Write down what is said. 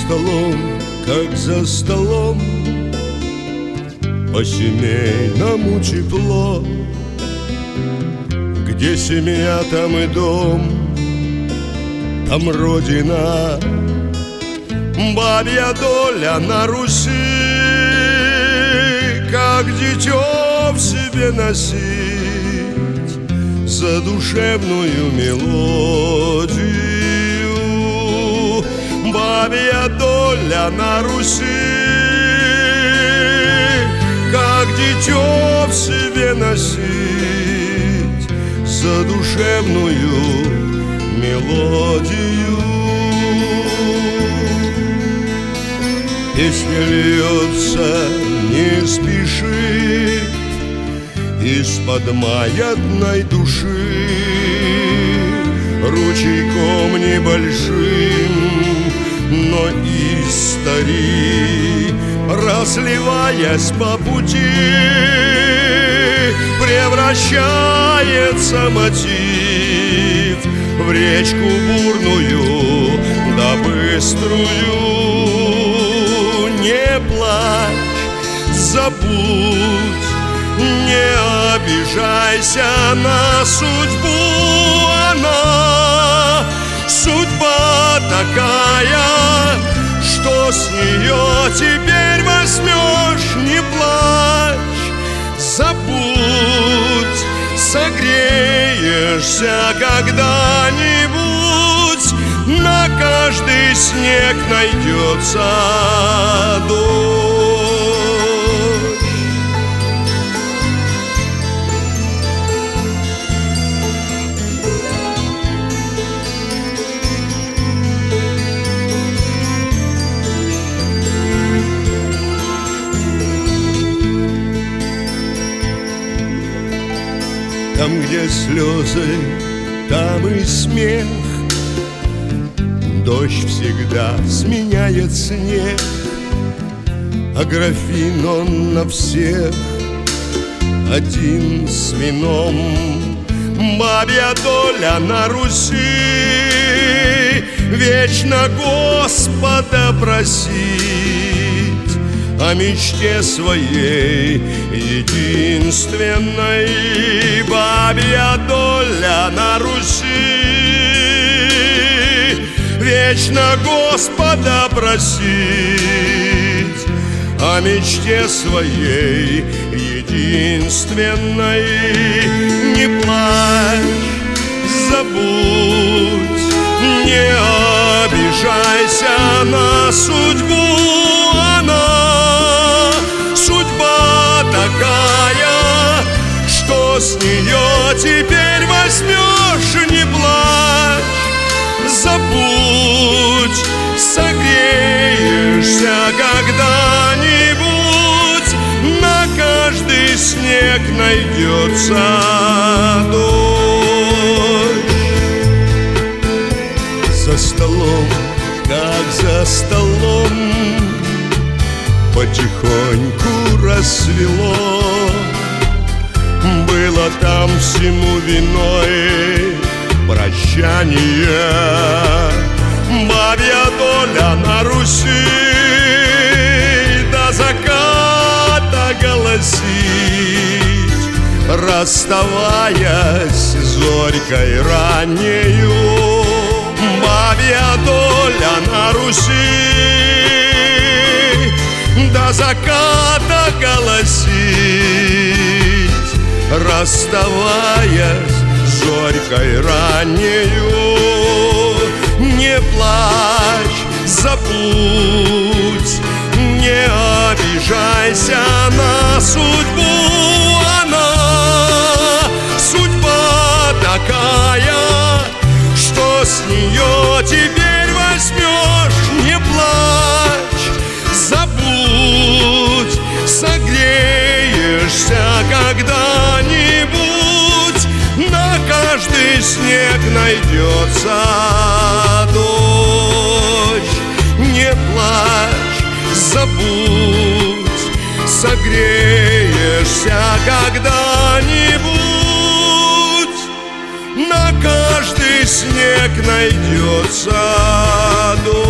столом, как за столом, по-семейному тепло. Где семья, там и дом, там родина, бабья доля на Руси. Как дитё в себе носить задушевную мелодию. Бабья доля на Руси, как дитё в себе носить задушевную мелодию. Песня льется, не спешит из-под маятной души, ручейком небольшим, но истори, разливаясь по пути, превращается мотив в речку бурную да быструю. Не плачь, забудь, не обижайся на судьбу. Она судьба такая, что с нее теперь возьмешь. Не плачь, забудь, согреешься когда-нибудь. На каждый снег найдется дождь. Там, где слезы, там и смех. Дождь всегда сменяет снег, а графин он на всех один с вином. Бабья доля на Руси, вечно Господа просить о мечте своей единственной. Бабья доля на Руси, вечно Господа просить о мечте своей единственной. Не плачь, забудь, не обижайся на судьбу. Она судьба такая, что с нее теперь возьмешь. Не плачь, забудь, согреешься когда-нибудь. На каждый снег найдется дождь. За столом, как за столом, потихоньку рассвело. Было там всему виной прощание. Бабья доля на Руси до заката голосить, расставаясь зорькой раннею. Бабья доля на Руси до заката голосить, расставаясь зорькой раннею. Не плачь, забудь, не обижайся на судьбу. Она судьба такая, что с нее теперь возьмешь. Не плачь, забудь, согреешься когда-нибудь. На каждый снег найдется дождь. Не плачь, забудь, согреешься когда-нибудь. На каждый снег найдется дождь.